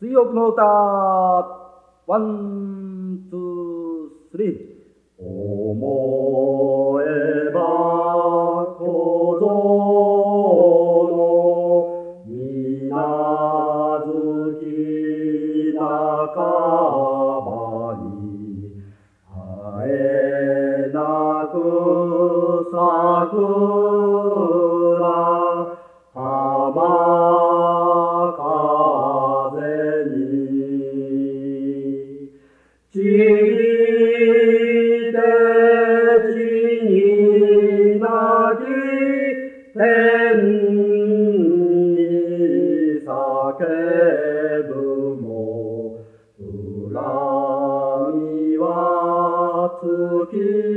水浴の歌、ワン、ツー、スリー。思えば小僧の水無月半ばにあえなく桜浜風に散りて地になき天に叫ぶも恨みは尽き